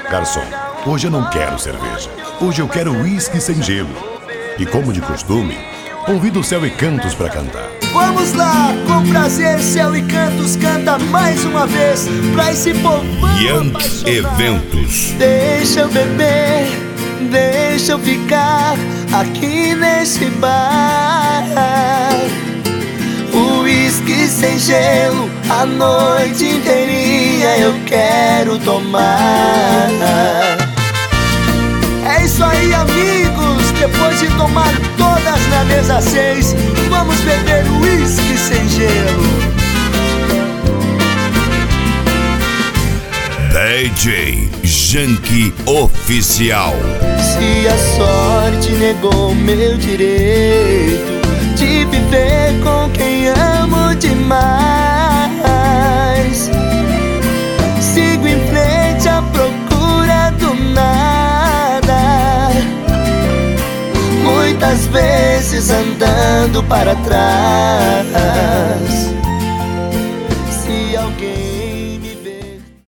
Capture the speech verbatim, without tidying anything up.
Garçom, hoje eu não quero cerveja. Hoje eu quero uísque sem gelo. E como de costume, convido o Céu e Cantos para cantar. Vamos lá, com prazer, Céu e Cantos canta mais uma vez pra esse povão Yankee apaixonado. Eventos. Deixa eu beber, deixa eu ficar aqui nesse bar. Uísque sem gelo, a noite inteirinha eu quero tomar. É isso aí, amigos, depois de tomar todas na mesa seis, vamos beber uísque sem gelo. D J Yankee Oficial. Se a sorte negou meu direito de viver com quem amo demais, sigo em frente à procura do nada, muitas vezes andando para trás.